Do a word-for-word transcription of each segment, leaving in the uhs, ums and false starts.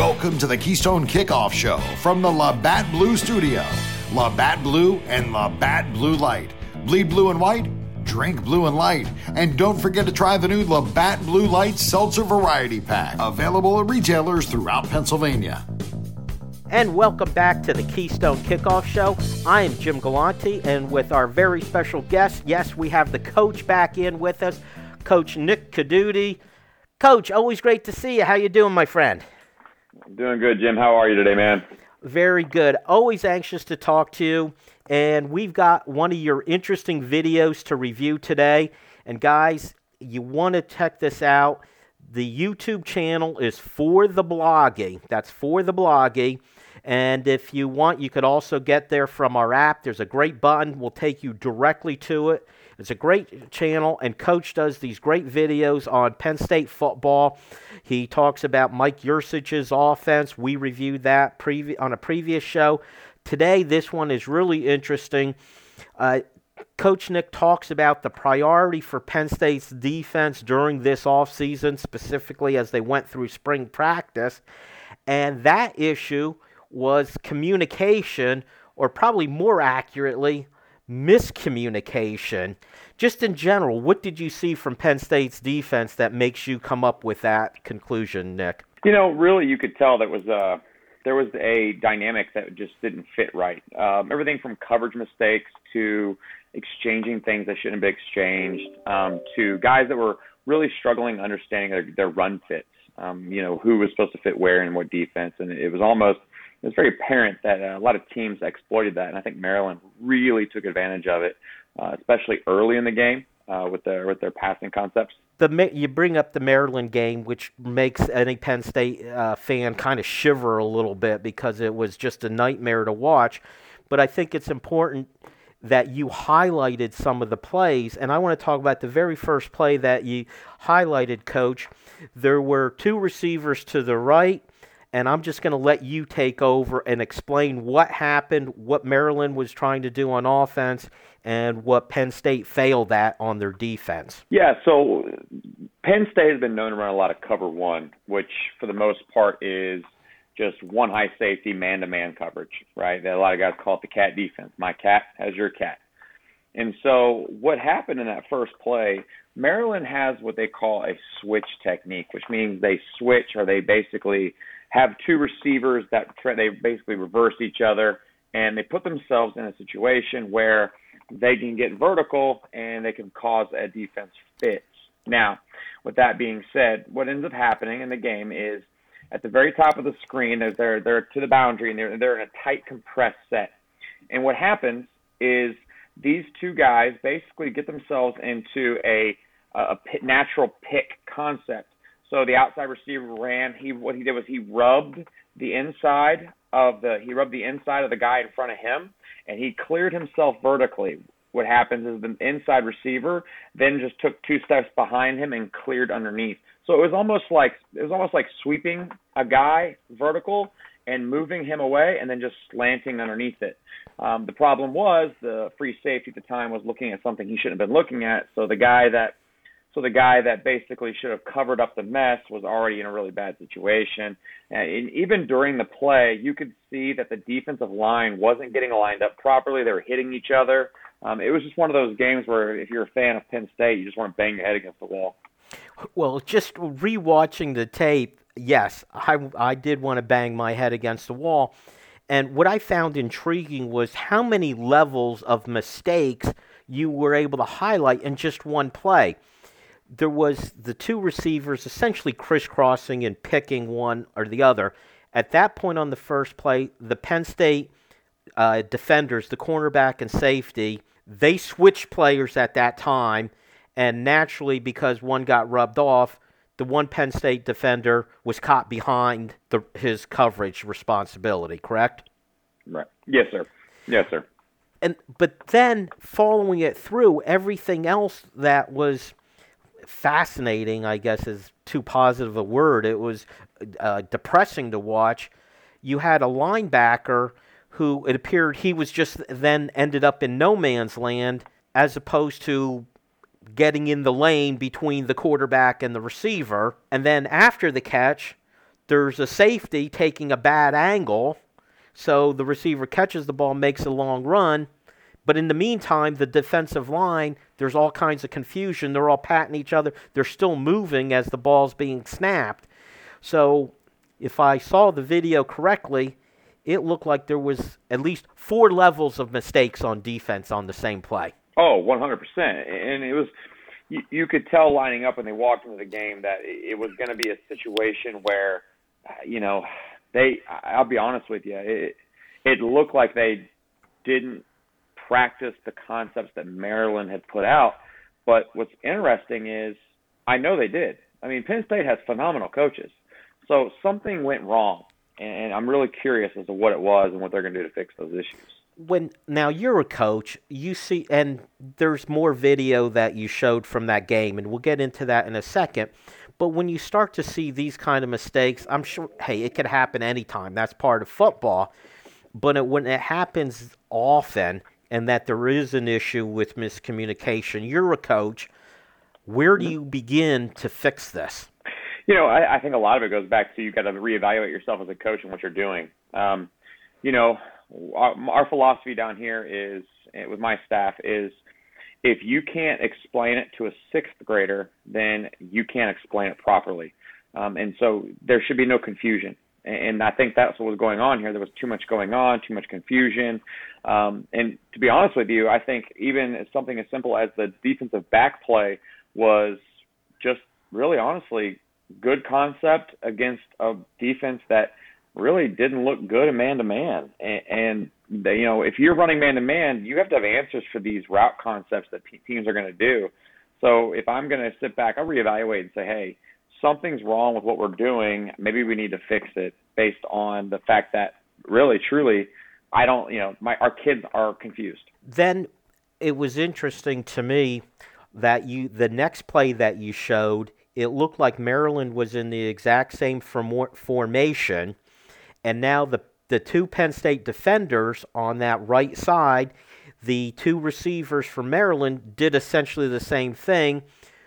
Welcome to the Keystone Kickoff Show from the Labatt Blue Studio. Labatt Blue and Labatt Blue Light. Bleed blue and white, drink blue and light. And don't forget to try the new Labatt Blue Light Seltzer Variety Pack. Available at retailers throughout Pennsylvania. And welcome back to the Keystone Kickoff Show. I am Jim Galante, and with our very special guest, yes, we have the coach back in with us, Coach Nick Caduti. Coach, always great to see you. How you doing, my friend? Doing good, Jim. How are you today, man? Very good. Always anxious to talk to you. And we've got one of your interesting videos to review today. And guys, you want to check this out. The YouTube channel is For the Bloggy. That's For the Bloggy. And if you want, you could also get there from our app. There's a great button. We'll take you directly to it. It's a great channel, and Coach does these great videos on Penn State football. He talks about Mike Yurcich's offense. We reviewed that previ- on a previous show. Today, this one is really interesting. Uh, Coach Nick talks about the priority for Penn State's defense during this offseason, specifically as they went through spring practice, and that issue was communication, or probably more accurately, miscommunication. Just in general, what did you see from Penn State's defense that makes you come up with that conclusion, Nick? You know, really, you could tell that was uh, there was a dynamic that just didn't fit right. Um, everything from coverage mistakes to exchanging things that shouldn't be exchanged, um, to guys that were really struggling understanding their, their run fits. Um, you know, who was supposed to fit where and what defense, and it was almost it was very apparent that uh, a lot of teams exploited that, and I think Maryland really took advantage of it, uh, especially early in the game uh, with their with their passing concepts. The you bring up the Maryland game, which makes any Penn State uh, fan kind of shiver a little bit because it was just a nightmare to watch. But I think it's important that you highlighted some of the plays, and I want to talk about the very first play that you highlighted, Coach. There were two receivers to the right, and I'm just going to let you take over and explain what happened, what Maryland was trying to do on offense, and what Penn State failed at on their defense. Yeah, so Penn State has been known to run a lot of cover one, which for the most part is just one high safety man-to-man coverage, right? A lot of guys call it the cat defense. My cat has your cat. And so what happened in that first play, Maryland has what they call a switch technique, which means they switch or they basically have two receivers that they basically reverse each other, and they put themselves in a situation where they can get vertical and they can cause a defense fit. Now, with that being said, what ends up happening in the game is at the very top of the screen, they're, they're to the boundary, and they're, they're in a tight compressed set. And what happens is these two guys basically get themselves into a, a natural pick concept. So the outside receiver ran. He what he did was he rubbed the inside of the he rubbed the inside of the guy in front of him, and he cleared himself vertically. What happens is the inside receiver then just took two steps behind him and cleared underneath. So it was almost like it was almost like sweeping a guy vertical and moving him away, and then just slanting underneath it. Um, the problem was the free safety at the time was looking at something he shouldn't have been looking at. So the guy that So the guy that basically should have covered up the mess was already in a really bad situation. And even during the play, you could see that the defensive line wasn't getting lined up properly. They were hitting each other. Um, it was just one of those games where if you're a fan of Penn State, you just want to bang your head against the wall. Well, just rewatching the tape, yes, I, I did want to bang my head against the wall. And what I found intriguing was how many levels of mistakes you were able to highlight in just one play. There was the two receivers essentially crisscrossing and picking one or the other. At that point on the first play, the Penn State uh, defenders, the cornerback and safety, they switched players at that time, and naturally, because one got rubbed off, the one Penn State defender was caught behind the, his coverage responsibility, correct? Right. Yes, sir. Yes, sir. And but then, following it through, everything else that was fascinating, I guess is too positive a word. It was uh, depressing to watch. You had a linebacker who it appeared he was just then ended up in no man's land as opposed to getting in the lane between the quarterback and the receiver. And then after the catch, there's a safety taking a bad angle, so the receiver catches the ball, makes a long run. But in the meantime, the defensive line, there's all kinds of confusion. They're all patting each other. They're still moving as the ball's being snapped. So if I saw the video correctly, it looked like there was at least four levels of mistakes on defense on the same play. Oh, one hundred percent. And it was, you, you could tell lining up when they walked into the game that it was going to be a situation where, you know, they, I'll be honest with you, it, it looked like they didn't practice the concepts that Maryland had put out. But what's interesting is I know they did. I mean, Penn State has phenomenal coaches. So something went wrong, and I'm really curious as to what it was and what they're going to do to fix those issues. When now you're a coach, you see, and there's more video that you showed from that game, and we'll get into that in a second. But when you start to see these kind of mistakes, I'm sure, hey, it could happen anytime. That's part of football. But it, when it happens often, and that there is an issue with miscommunication, you're a coach. Where do you begin to fix this? You know, I, I think a lot of it goes back to you've got to reevaluate yourself as a coach and what you're doing. Um, you know, our, our philosophy down here is, with my staff, is if you can't explain it to a sixth grader, then you can't explain it properly. Um, and so there should be no confusion. And I think that's what was going on here. There was too much going on, too much confusion. Um, and to be honest with you, I think even something as simple as the defensive back play was just really honestly good concept against a defense that really didn't look good in man-to-man. And, and they, you know, if you're running man-to-man, you have to have answers for these route concepts that teams are going to do. So if I'm going to sit back, I'll reevaluate and say, hey, something's wrong with what we're doing. Maybe we need to fix it based on the fact that really, truly, I don't, you know, my our kids are confused. Then it was interesting to me that you, the next play that you showed, it looked like Maryland was in the exact same form, formation, and now the the two Penn State defenders on that right side, the two receivers for Maryland did essentially the same thing,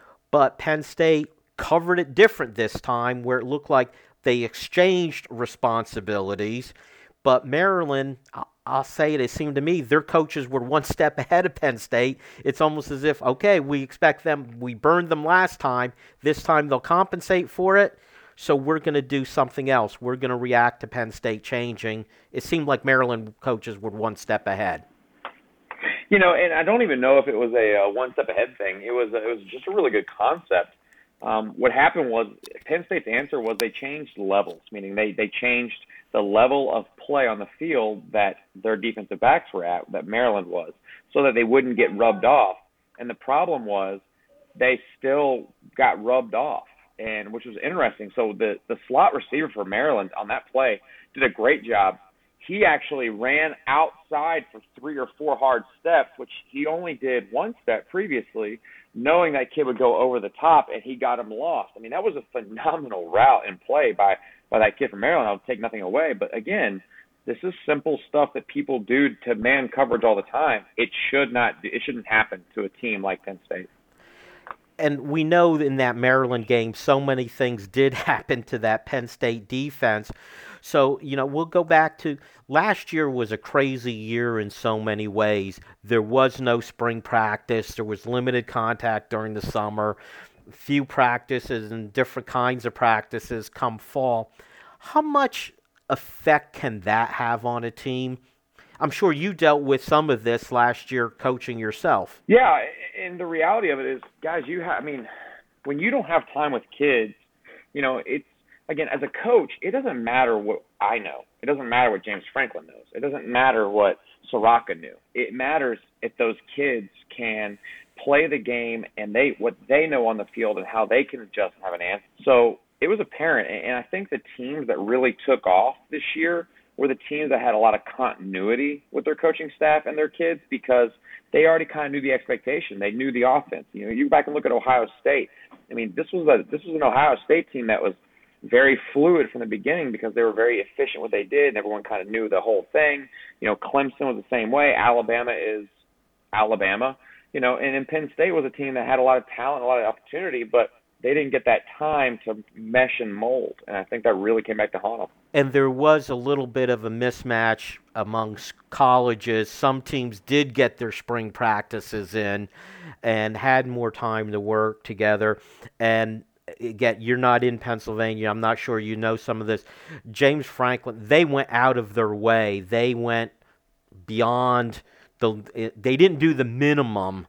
but Penn State covered it different this time, where it looked like they exchanged responsibilities. But Maryland, I'll say it, it seemed to me their coaches were one step ahead of Penn State. It's almost as if, okay, we expect them, we burned them last time. This time they'll compensate for it. So we're going to do something else. We're going to react to Penn State changing. It seemed like Maryland coaches were one step ahead. You know, and I don't even know if it was a, a one step ahead thing. It was, it was just a really good concept. Um, what happened was Penn State's answer was they changed levels, meaning they, they changed the level of play on the field that their defensive backs were at, that Maryland was, so that they wouldn't get rubbed off. And the problem was they still got rubbed off, and which was interesting. So the, the slot receiver for Maryland on that play did a great job. He actually ran outside for three or four hard steps, which he only did one step previously, knowing that kid would go over the top, and he got him lost. I mean, that was a phenomenal route and play by, by that kid from Maryland. I'll take nothing away. But, again, this is simple stuff that people do to man coverage all the time. It should not. It shouldn't happen to a team like Penn State. And we know in that Maryland game, so many things did happen to that Penn State defense. So, you know, we'll go back to last year was a crazy year in so many ways. There was no spring practice. There was limited contact during the summer, few practices and different kinds of practices come fall. How much effect can that have on a team? I'm sure you dealt with some of this last year coaching yourself. Yeah, and the reality of it is, guys, you have, I mean, when you don't have time with kids, you know, it's, again, as a coach, it doesn't matter what I know. It doesn't matter what James Franklin knows. It doesn't matter what Soraka knew. It matters if those kids can play the game and they what they know on the field and how they can adjust and have an answer. So it was apparent, and I think the teams that really took off this year were the teams that had a lot of continuity with their coaching staff and their kids, because they already kind of knew the expectation. They knew the offense. You know, you go back and look at Ohio State. I mean, this was a this was an Ohio State team that was very fluid from the beginning because they were very efficient what they did, and everyone kind of knew the whole thing. You know, Clemson was the same way. Alabama is Alabama. You know, and then Penn State was a team that had a lot of talent, a lot of opportunity, but they didn't get that time to mesh and mold, and I think that really came back to haunt them. And there was a little bit of a mismatch amongst colleges. Some teams did get their spring practices in and had more time to work together. And again, you're not in Pennsylvania. I'm not sure you know some of this. James Franklin, they went out of their way. They went beyond the, they didn't do the minimum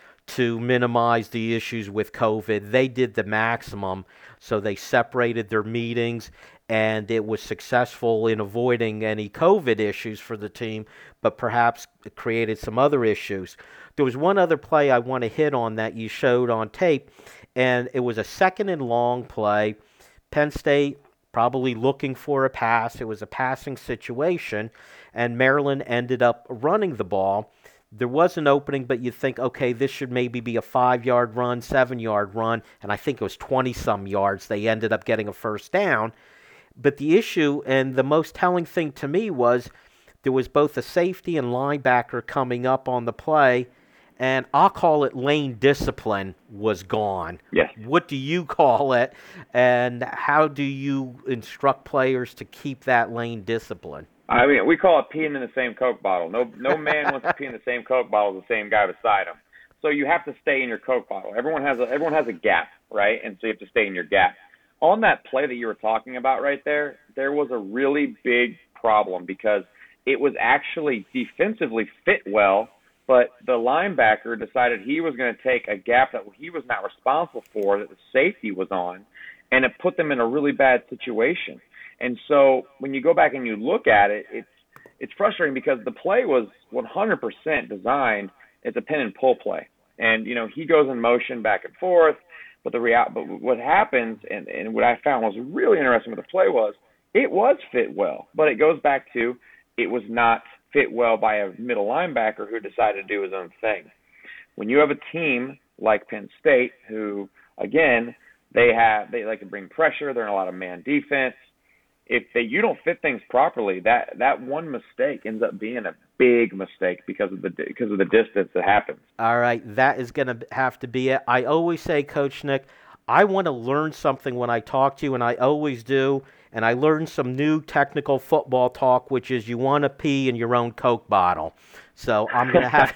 to minimize the issues with COVID. They did the maximum, so they separated their meetings, and it was successful in avoiding any COVID issues for the team, but perhaps it created some other issues. There was one other play I want to hit on that you showed on tape, and it was a second and long play. Penn State probably looking for a pass. It was a passing situation, and Maryland ended up running the ball. There was an opening, but you think, okay, this should maybe be a five-yard run, seven-yard run, and I think it was twenty-some yards. They ended up getting a first down. But the issue, and the most telling thing to me, was there was both a safety and linebacker coming up on the play, and I'll call it lane discipline was gone. Yes. What do you call it, and how do you instruct players to keep that lane discipline? I mean, we call it peeing in the same Coke bottle. No no man wants to pee in the same Coke bottle as the same guy beside him. So you have to stay in your Coke bottle. Everyone has a everyone has a gap, right? And so you have to stay in your gap. On that play that you were talking about right there, there was a really big problem because it was actually defensively fit well, but the linebacker decided he was going to take a gap that he was not responsible for, that the safety was on, and it put them in a really bad situation. And so when you go back and you look at it, it's it's frustrating because the play was one hundred percent designed as a pin and pull play. And, you know, he goes in motion back and forth, but the real, but what happens, and, and what I found was really interesting with the play was it was fit well, but it goes back to it was not fit well by a middle linebacker who decided to do his own thing. When you have a team like Penn State who, again, they have they like to bring pressure, they're in a lot of man defense. If they, you don't fit things properly, that, that one mistake ends up being a big mistake because of the because of the distance that happens. All right, that is going to have to be it. I always say, Coach Nick, I want to learn something when I talk to you, and I always do, and I learned some new technical football talk, which is you want to pee in your own Coke bottle. So I'm going to have...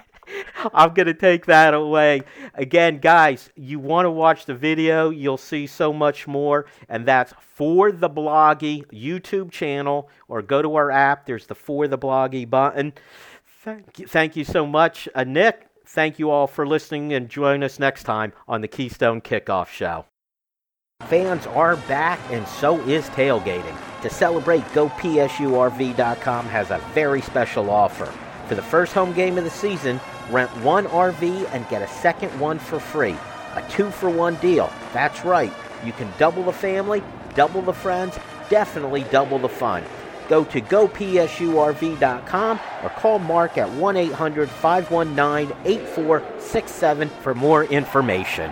I'm going to take that away. Again, guys, you want to watch the video, you'll see so much more, and that's For the Bloggy YouTube channel, or go to our app. There's the For the Bloggy button. Thank you, thank you so much. Uh, Nick, thank you all for listening, and join us next time on the Keystone Kickoff Show. Fans are back, and so is tailgating. To celebrate, Go P S U R V dot com has a very special offer. For the first home game of the season, rent one R V and get a second one for free. A two-for-one deal. That's right. You can double the family, double the friends, definitely double the fun. Go to Go P S U R V dot com or call Mark at one eight hundred, five one nine, eight four six seven for more information.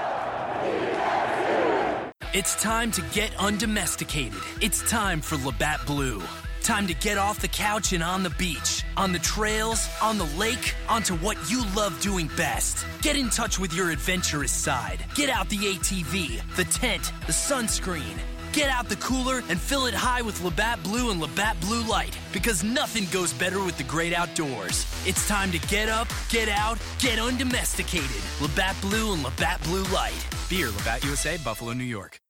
It's time to get undomesticated. It's time for Labatt Blue. Time to get off the couch and on the beach, on the trails, on the lake, onto what you love doing best. Get in touch with your adventurous side. Get out the A T V, the tent, the sunscreen. Get out the cooler and fill it high with Labatt Blue and Labatt Blue Light, because nothing goes better with the great outdoors. It's time to get up, get out, get undomesticated. Labatt Blue and Labatt Blue Light. Beer, Labatt U S A, Buffalo, New York.